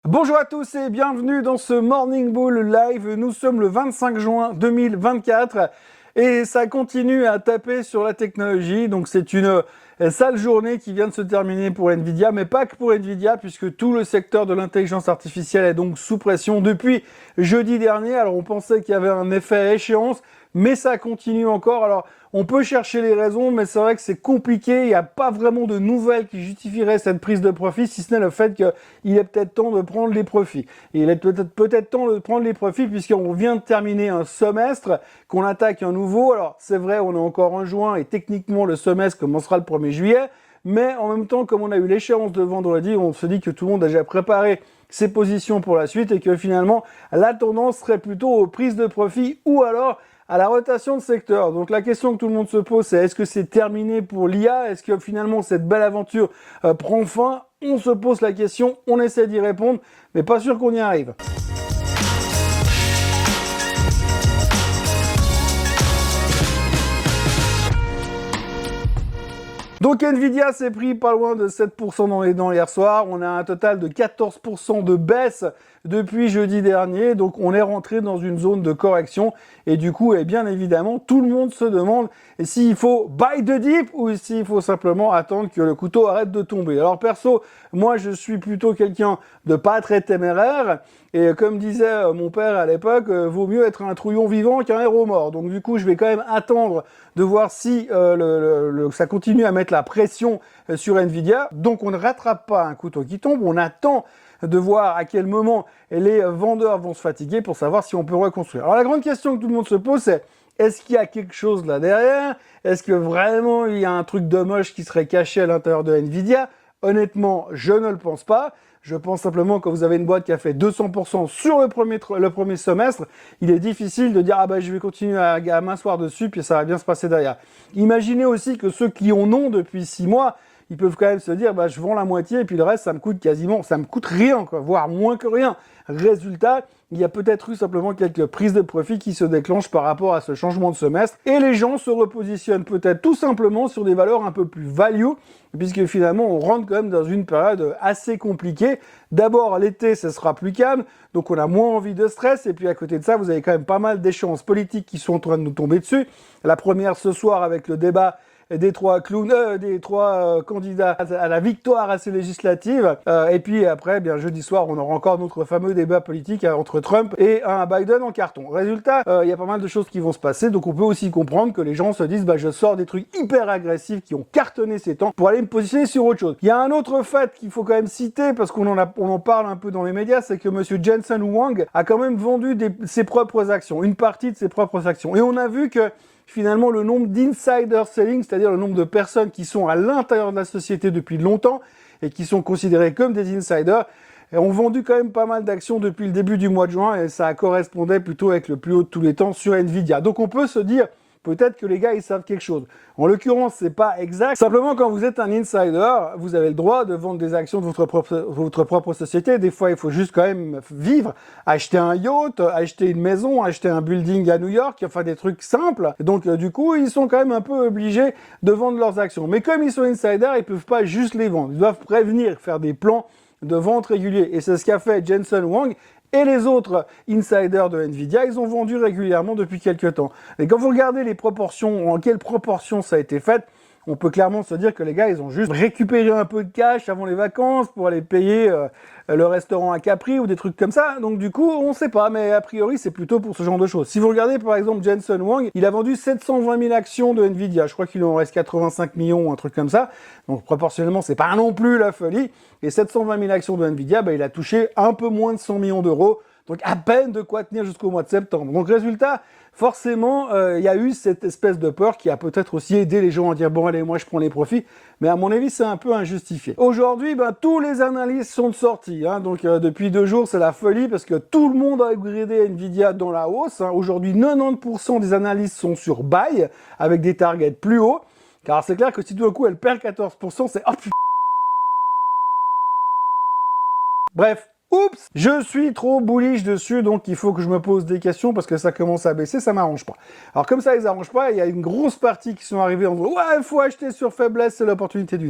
Bonjour à tous et bienvenue dans ce Morning Bull Live. Nous sommes le 25 juin 2024 et ça continue à taper sur la technologie. Donc c'est une sale journée qui vient de se terminer pour Nvidia, mais pas que pour Nvidia puisque tout le secteur de l'intelligence artificielle est donc sous pression depuis jeudi dernier. Alors on pensait qu'il y avait un effet à échéance, mais ça continue encore. Alors on peut chercher les raisons, mais c'est vrai que c'est compliqué. Il n'y a pas vraiment de nouvelles qui justifieraient cette prise de profit, si ce n'est le fait qu'il est peut-être temps de prendre les profits. Et il est peut-être temps de prendre les profits puisqu'on vient de terminer un semestre, qu'on attaque un nouveau. Alors c'est vrai, on est encore en juin et techniquement le semestre commencera le 1er juillet. Mais en même temps, comme on a eu l'échéance de vendredi, on se dit que tout le monde a déjà préparé ses positions pour la suite et que finalement la tendance serait plutôt aux prises de profit ou alors à la rotation de secteur. Donc la question que tout le monde se pose, c'est est-ce que c'est terminé pour l'IA? Est-ce que finalement cette belle aventure prend fin? On se pose la question, on essaie d'y répondre, mais pas sûr qu'on y arrive. Donc Nvidia s'est pris pas loin de 7% dans les dents hier soir. On a un total de 14% de baisse depuis jeudi dernier. Donc on est rentré dans une zone de correction. Et du coup, bien évidemment, tout le monde se demande s'il faut buy the dip ou s'il faut simplement attendre que le couteau arrête de tomber. Alors perso, moi je suis plutôt quelqu'un de pas très téméraire. Et comme disait mon père à l'époque, vaut mieux être un trouillon vivant qu'un héros mort. Donc du coup, je vais quand même attendre de voir si ça continue à mettre la pression sur Nvidia. Donc on ne rattrape pas un couteau qui tombe, on attend de voir à quel moment les vendeurs vont se fatiguer pour savoir si on peut reconstruire. Alors la grande question que tout le monde se pose, c'est est-ce qu'il y a quelque chose là derrière? Est-ce que vraiment il y a un truc de moche qui serait caché à l'intérieur de Nvidia? Honnêtement, je ne le pense pas. Je pense simplement que vous avez une boîte qui a fait 200% sur le premier semestre, il est difficile de dire « Ah ben je vais continuer à m'asseoir dessus, puis ça va bien se passer derrière ». Imaginez aussi que ceux qui en ont depuis 6 mois, ils peuvent quand même se dire bah, « Je vends la moitié et puis le reste, ça me coûte rien, quoi, voire moins que rien ». Résultat, il y a peut-être eu simplement quelques prises de profit qui se déclenchent par rapport à ce changement de semestre et les gens se repositionnent peut-être tout simplement sur des valeurs un peu plus value puisque finalement on rentre quand même dans une période assez compliquée. D'abord l'été ce sera plus calme donc on a moins envie de stress et puis à côté de ça vous avez quand même pas mal d'échéances politiques qui sont en train de nous tomber dessus. La première ce soir avec le débat des trois candidats à la victoire à ces législatives. Et puis après, bien jeudi soir, on aura encore notre fameux débat politique entre Trump et un Biden en carton. Résultat, il y a pas mal de choses qui vont se passer, donc on peut aussi comprendre que les gens se disent bah je sors des trucs hyper agressifs qui ont cartonné ces temps pour aller me positionner sur autre chose. Il y a un autre fait qu'il faut quand même citer parce qu'on en parle un peu dans les médias, c'est que monsieur Jensen Huang a quand même vendu ses propres actions, une partie de ses propres actions. Et on a vu que finalement, le nombre d'insider selling, c'est-à-dire le nombre de personnes qui sont à l'intérieur de la société depuis longtemps et qui sont considérées comme des insiders, ont vendu quand même pas mal d'actions depuis le début du mois de juin et ça correspondait plutôt avec le plus haut de tous les temps sur Nvidia. Donc on peut se dire peut-être que les gars, ils savent quelque chose. En l'occurrence, c'est pas exact. Simplement, quand vous êtes un insider, vous avez le droit de vendre des actions de votre propre société. Des fois, il faut juste quand même vivre, acheter un yacht, acheter une maison, acheter un building à New York, enfin des trucs simples. Donc, du coup, ils sont quand même un peu obligés de vendre leurs actions. Mais comme ils sont insiders, ils peuvent pas juste les vendre. Ils doivent prévenir, faire des plans de vente réguliers. Et c'est ce qu'a fait Jensen Huang. Et les autres insiders de Nvidia, ils ont vendu régulièrement depuis quelques temps. Et quand vous regardez les proportions, en quelle proportion ça a été fait, on peut clairement se dire que les gars, ils ont juste récupéré un peu de cash avant les vacances pour aller payer le restaurant à Capri ou des trucs comme ça. Donc du coup, on sait pas, mais a priori, c'est plutôt pour ce genre de choses. Si vous regardez par exemple Jensen Huang, il a vendu 720 000 actions de Nvidia. Je crois qu'il en reste 85 millions, un truc comme ça. Donc proportionnellement, c'est pas non plus la folie. Et 720 000 actions de Nvidia, il a touché un peu moins de 100 millions d'euros. Donc à peine de quoi tenir jusqu'au mois de septembre. Donc résultat, forcément, il y a eu cette espèce de peur qui a peut-être aussi aidé les gens à dire « Bon allez, moi je prends les profits ». Mais à mon avis, c'est un peu injustifié. Aujourd'hui, tous les analystes sont sortis. Donc depuis 2 jours, c'est la folie parce que tout le monde a upgradé Nvidia dans la hausse. Aujourd'hui, 90% des analystes sont sur buy avec des targets plus hauts. Car c'est clair que si tout d'un coup elle perd 14%, c'est « Oh putain ». Bref. Oups, je suis trop bullish dessus, donc il faut que je me pose des questions parce que ça commence à baisser, ça m'arrange pas. Alors comme ça, ils arrangent pas, il y a une grosse partie qui sont arrivés en disant « Ouais, il faut acheter sur faiblesse, c'est l'opportunité d'une vie ».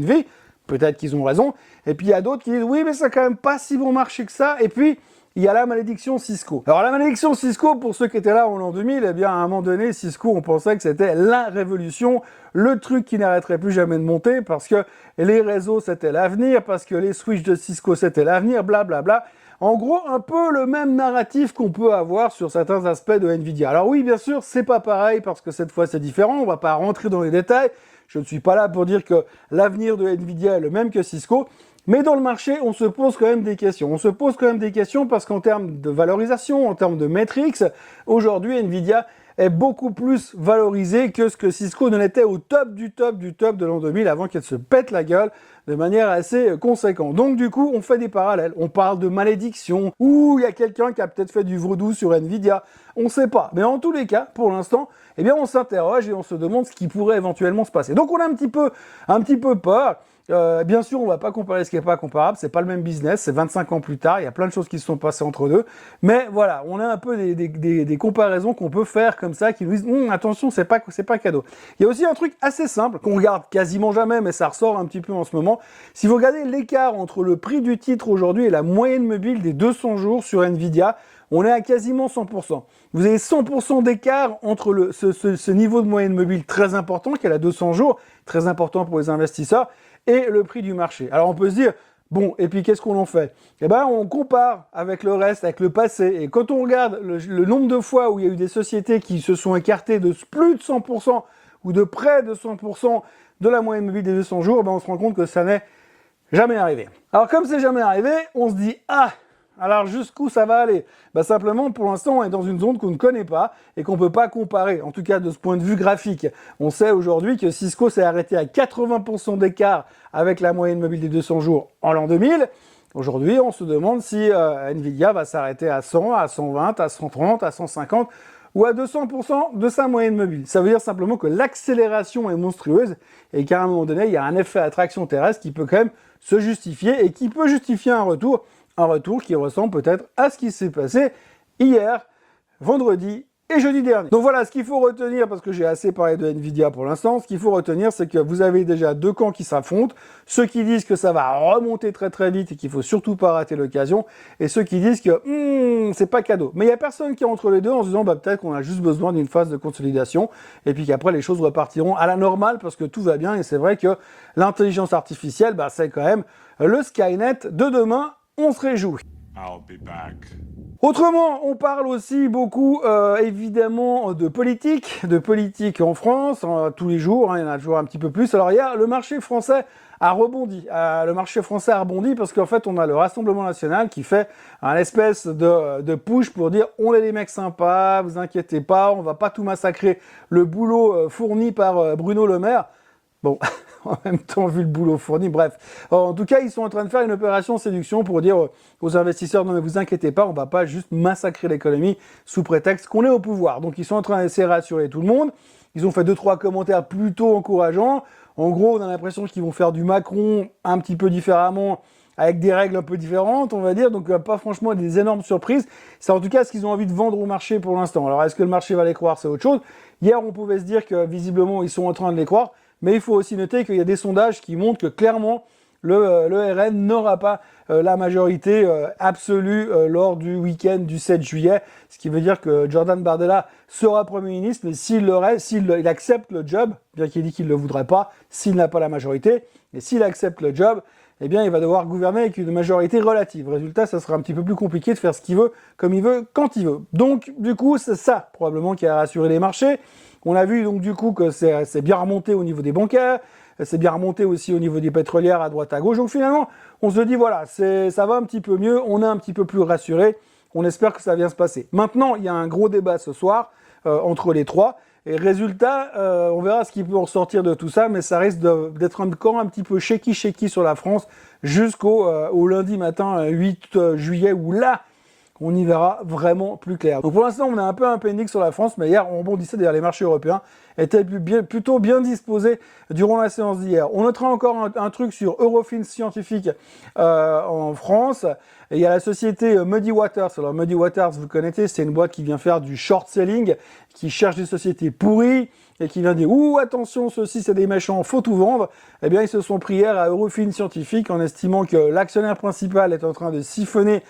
peut-être qu'ils ont raison. Et puis il y a d'autres qui disent oui, mais ça n'a quand même pas si bon marché que ça. Et puis il y a la malédiction Cisco. Alors la malédiction Cisco, pour ceux qui étaient là en l'an 2000, eh bien à un moment donné, Cisco, on pensait que c'était la révolution, le truc qui n'arrêterait plus jamais de monter, parce que les réseaux c'était l'avenir, parce que les switches de Cisco c'était l'avenir, blablabla. En gros, un peu le même narratif qu'on peut avoir sur certains aspects de Nvidia. Alors oui, bien sûr, c'est pas pareil, parce que cette fois c'est différent, on va pas rentrer dans les détails, je ne suis pas là pour dire que l'avenir de Nvidia est le même que Cisco, mais dans le marché, on se pose quand même des questions. On se pose quand même des questions parce qu'en termes de valorisation, en termes de metrics, aujourd'hui, Nvidia est beaucoup plus valorisé que ce que Cisco ne l'était au top du top du top de l'an 2000 avant qu'elle se pète la gueule de manière assez conséquente. Donc du coup, on fait des parallèles. On parle de malédiction, ou il y a quelqu'un qui a peut-être fait du vaudou sur Nvidia. On ne sait pas. Mais en tous les cas, pour l'instant, eh bien, on s'interroge et on se demande ce qui pourrait éventuellement se passer. Donc on a un petit peu peur. Bien sûr, on va pas comparer ce qui est pas comparable, c'est pas le même business, c'est 25 ans plus tard, il y a plein de choses qui se sont passées entre deux, mais voilà, on a un peu des comparaisons qu'on peut faire comme ça, qui nous disent attention, c'est pas cadeau. Il y a aussi un truc assez simple, qu'on regarde quasiment jamais, mais ça ressort un petit peu en ce moment. Si vous regardez l'écart entre le prix du titre aujourd'hui et la moyenne mobile des 200 jours sur Nvidia, on est à quasiment 100%. Vous avez 100% d'écart entre ce niveau de moyenne mobile très important, qui est la 200 jours, très important pour les investisseurs, et le prix du marché. Alors on peut se dire, bon, et puis qu'est-ce qu'on en fait? Eh ben, on compare avec le reste, avec le passé, et quand on regarde le nombre de fois où il y a eu des sociétés qui se sont écartées de plus de 100%, ou de près de 100% de la moyenne mobile des 200 jours, ben on se rend compte que ça n'est jamais arrivé. Alors comme c'est jamais arrivé, on se dit, ah, alors jusqu'où ça va aller? Bah simplement, pour l'instant, on est dans une zone qu'on ne connaît pas et qu'on ne peut pas comparer, en tout cas de ce point de vue graphique. On sait aujourd'hui que Cisco s'est arrêté à 80% d'écart avec la moyenne mobile des 200 jours en l'an 2000. Aujourd'hui, on se demande si Nvidia va s'arrêter à 100, à 120, à 130, à 150 ou à 200% de sa moyenne mobile. Ça veut dire simplement que l'accélération est monstrueuse et qu'à un moment donné, il y a un effet attraction terrestre qui peut quand même se justifier et qui peut justifier un retour qui ressemble peut-être à ce qui s'est passé hier, vendredi et jeudi dernier. Donc voilà, ce qu'il faut retenir, parce que j'ai assez parlé de Nvidia pour l'instant, ce qu'il faut retenir, c'est que vous avez déjà deux camps qui s'affrontent, ceux qui disent que ça va remonter très très vite et qu'il faut surtout pas rater l'occasion, et ceux qui disent que c'est pas cadeau. Mais il y a personne qui est entre les deux en se disant peut-être qu'on a juste besoin d'une phase de consolidation, et puis qu'après les choses repartiront à la normale parce que tout va bien, et c'est vrai que l'intelligence artificielle, c'est quand même le Skynet de demain. On se réjouit. I'll be back. Autrement, on parle aussi beaucoup, évidemment, de politique en France, tous les jours, il y en a toujours un petit peu plus. Alors, hier, le marché français a rebondi. Parce qu'en fait, on a le Rassemblement National qui fait un espèce de push pour dire on est des mecs sympas, vous inquiétez pas, on va pas tout massacrer. Le boulot fourni par Bruno Le Maire. Bon, en même temps, vu le boulot fourni, bref. En tout cas, ils sont en train de faire une opération séduction pour dire aux investisseurs, non mais vous inquiétez pas, on va pas juste massacrer l'économie sous prétexte qu'on est au pouvoir. Donc ils sont en train d'essayer de rassurer tout le monde. Ils ont fait 2-3 commentaires plutôt encourageants. En gros, on a l'impression qu'ils vont faire du Macron un petit peu différemment, avec des règles un peu différentes, on va dire, donc pas franchement des énormes surprises. C'est en tout cas ce qu'ils ont envie de vendre au marché pour l'instant. Alors est-ce que le marché va les croire, c'est autre chose. Hier, on pouvait se dire que visiblement, ils sont en train de les croire. Mais il faut aussi noter qu'il y a des sondages qui montrent que clairement, le RN n'aura pas la majorité absolue lors du week-end du 7 juillet. Ce qui veut dire que Jordan Bardella sera Premier ministre, mais s'il accepte le job, bien qu'il dit qu'il ne le voudrait pas, s'il n'a pas la majorité, et s'il accepte le job, eh bien, il va devoir gouverner avec une majorité relative. Résultat, ça sera un petit peu plus compliqué de faire ce qu'il veut, comme il veut, quand il veut. Donc, du coup, c'est ça, probablement, qui a rassuré les marchés. On a vu, donc, du coup, que c'est bien remonté au niveau des bancaires, c'est bien remonté aussi au niveau des pétrolières à droite à gauche. Donc, finalement, on se dit, voilà, ça va un petit peu mieux, on est un petit peu plus rassuré. On espère que ça va bien se passer. Maintenant, il y a un gros débat ce soir entre les trois. Et résultat, on verra ce qui peut en ressortir de tout ça, mais ça risque d'être encore un petit peu shaky sur la France jusqu'au lundi matin 8 juillet, où là, on y verra vraiment plus clair. Donc pour l'instant, on a un peu un pending sur la France, mais hier, on rebondissait derrière les marchés européens, était plutôt bien disposé durant la séance d'hier. On notera encore un truc sur Eurofins Scientifique en France. Et il y a la société Muddy Waters. Alors Muddy Waters, vous connaissez, c'est une boîte qui vient faire du short selling, qui cherche des sociétés pourries et qui vient dire « Ouh, attention, ceux-ci c'est des méchants, faut tout vendre ». Eh bien, ils se sont pris hier à Eurofins Scientifique en estimant que l'actionnaire principal est en train de siphonner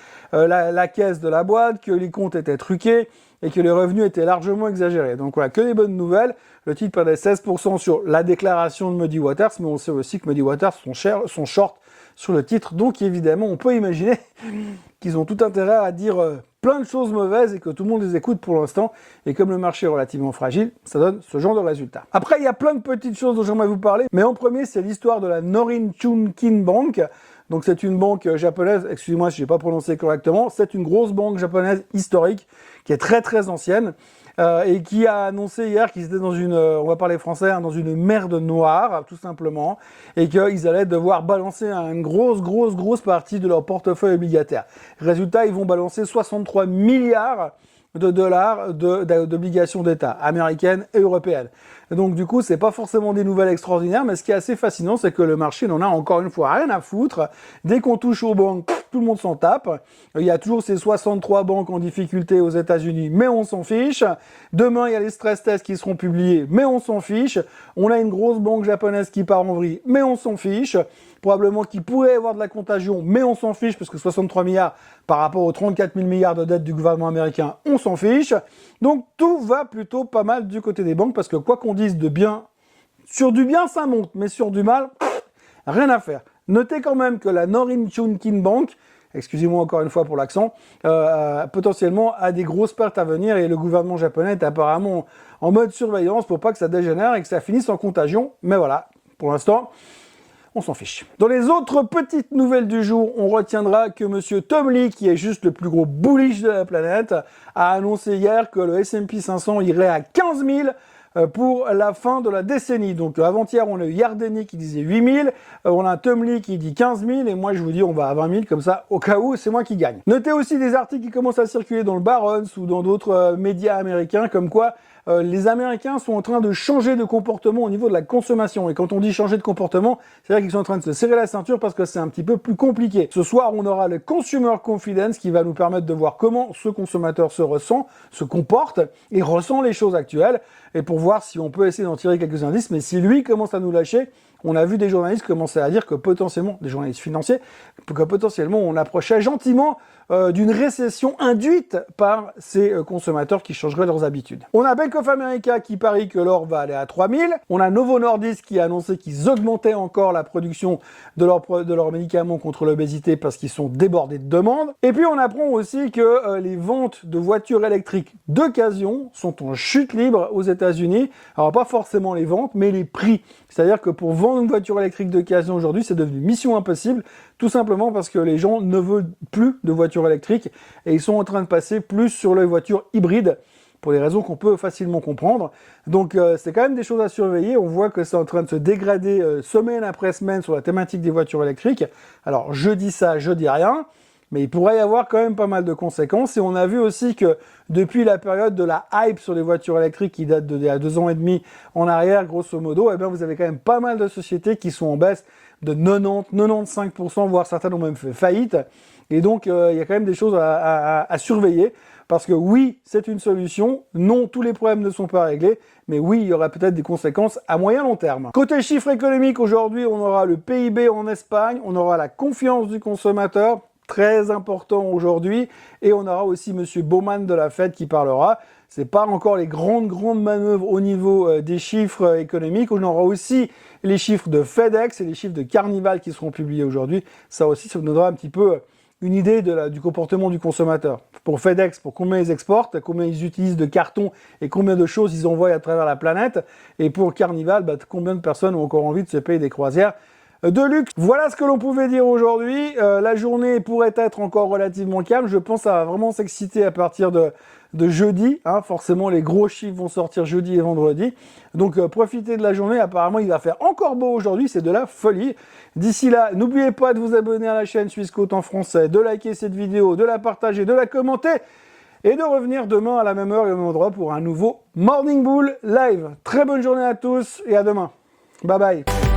la caisse de la boîte, que les comptes étaient truqués et que les revenus étaient largement exagérés. Donc voilà, que des bonnes nouvelles. Le titre perdait 16% sur la déclaration de Muddy Waters, mais on sait aussi que Muddy Waters sont short sur le titre. Donc évidemment, on peut imaginer qu'ils ont tout intérêt à dire plein de choses mauvaises et que tout le monde les écoute pour l'instant. Et comme le marché est relativement fragile, ça donne ce genre de résultat. Après, il y a plein de petites choses dont j'aimerais vous parler. Mais en premier, c'est l'histoire de la Norin Chunkin Bank. Donc c'est une banque japonaise, excusez-moi si je n'ai pas prononcé correctement, c'est une grosse banque japonaise historique qui est très très ancienne et qui a annoncé hier qu'ils étaient dans une, on va parler français, hein, dans une merde noire tout simplement, et qu'ils allaient devoir balancer une grosse partie de leur portefeuille obligataire. Résultat, ils vont balancer 63 milliards de dollars d'obligations d'État américaines et européennes. Et donc du coup, c'est pas forcément des nouvelles extraordinaires, mais ce qui est assez fascinant, c'est que le marché n'en a encore une fois rien à foutre. Dès qu'on touche aux banques, tout le monde s'en tape. Il y a toujours ces 63 banques en difficulté aux États-Unis, mais on s'en fiche. Demain, il y a les stress tests qui seront publiés, mais on s'en fiche. On a une grosse banque japonaise qui part en vrille, mais on s'en fiche. Probablement qu'il pourrait y avoir de la contagion, mais on s'en fiche, parce que 63 milliards par rapport aux 34 000 milliards de dettes du gouvernement américain, on s'en fiche. Donc tout va plutôt pas mal du côté des banques, parce que quoi qu'on dise de bien, sur du bien ça monte, mais sur du mal, rien à faire. Notez quand même que la Norin Chunkin Bank, excusez-moi encore une fois pour l'accent, potentiellement a des grosses pertes à venir et le gouvernement japonais est apparemment en mode surveillance pour pas que ça dégénère et que ça finisse en contagion. Mais voilà, pour l'instant, on s'en fiche. Dans les autres petites nouvelles du jour, on retiendra que monsieur Tom Lee, qui est juste le plus gros bullish de la planète, a annoncé hier que le S&P 500 irait à 15 000 pour la fin de la décennie. Donc avant-hier, on a eu Yardeni qui disait 8 000, on a un Tom Lee qui dit 15 000, et moi je vous dis on va à 20 000, comme ça, au cas où, c'est moi qui gagne. Notez aussi des articles qui commencent à circuler dans le Barron's ou dans d'autres médias américains, comme quoi les Américains sont en train de changer de comportement au niveau de la consommation. Et quand on dit changer de comportement, c'est-à-dire qu'ils sont en train de se serrer la ceinture parce que c'est un petit peu plus compliqué. Ce soir, on aura le Consumer Confidence qui va nous permettre de voir comment ce consommateur se ressent, se comporte et ressent les choses actuelles. Et pour voir si on peut essayer d'en tirer quelques indices. Mais si lui commence à nous lâcher, on a vu des journalistes commencer à dire que potentiellement, des journalistes financiers, que potentiellement on approchait gentiment d'une récession induite par ces consommateurs qui changeraient leurs habitudes. On a Bank of America qui parie que l'or va aller à 3000. On a Novo Nordisk qui a annoncé qu'ils augmentaient encore la production de leurs médicaments contre l'obésité parce qu'ils sont débordés de demandes. Et puis on apprend aussi que les ventes de voitures électriques d'occasion sont en chute libre aux États-Unis. Alors pas forcément les ventes, mais les prix. C'est-à-dire que pour vendre une voiture électrique d'occasion aujourd'hui, c'est devenu mission impossible, tout simplement parce que les gens ne veulent plus de voitures électriques et ils sont en train de passer plus sur les voitures hybrides pour des raisons qu'on peut facilement comprendre. Donc c'est quand même des choses à surveiller. On voit que c'est en train de se dégrader semaine après semaine sur la thématique des voitures électriques. Alors je dis ça, je dis rien, mais il pourrait y avoir quand même pas mal de conséquences. Et on a vu aussi que depuis la période de la hype sur les voitures électriques qui date d'il y a 2 ans et demi en arrière, grosso modo, eh bien vous avez quand même pas mal de sociétés qui sont en baisse de 90-95%, voire certaines ont même fait faillite. Et donc il y a quand même des choses à surveiller. Parce que oui, c'est une solution, non, tous les problèmes ne sont pas réglés, mais oui, il y aura peut-être des conséquences à moyen long terme. Côté chiffres économiques, aujourd'hui, on aura le PIB en Espagne, on aura la confiance du consommateur, très important aujourd'hui, et on aura aussi monsieur Bowman de la Fed qui parlera. C'est pas encore les grandes manœuvres au niveau des chiffres économiques. On aura aussi les chiffres de FedEx et les chiffres de Carnival qui seront publiés aujourd'hui. Ça aussi, ça nous donnera un petit peu une idée du comportement du consommateur. Pour FedEx, pour combien ils exportent, combien ils utilisent de cartons et combien de choses ils envoient à travers la planète. Et pour Carnival, combien de personnes ont encore envie de se payer des croisières de luxe. Voilà ce que l'on pouvait dire aujourd'hui. La journée pourrait être encore relativement calme. Je pense que ça va vraiment s'exciter à partir de jeudi. Hein. Forcément, les gros chiffres vont sortir jeudi et vendredi. Donc, profitez de la journée. Apparemment, il va faire encore beau aujourd'hui. C'est de la folie. D'ici là, n'oubliez pas de vous abonner à la chaîne Suisse Côte en français, de liker cette vidéo, de la partager, de la commenter. et de revenir demain à la même heure et au même endroit pour un nouveau Morning Bull Live. Très bonne journée à tous et à demain. Bye bye.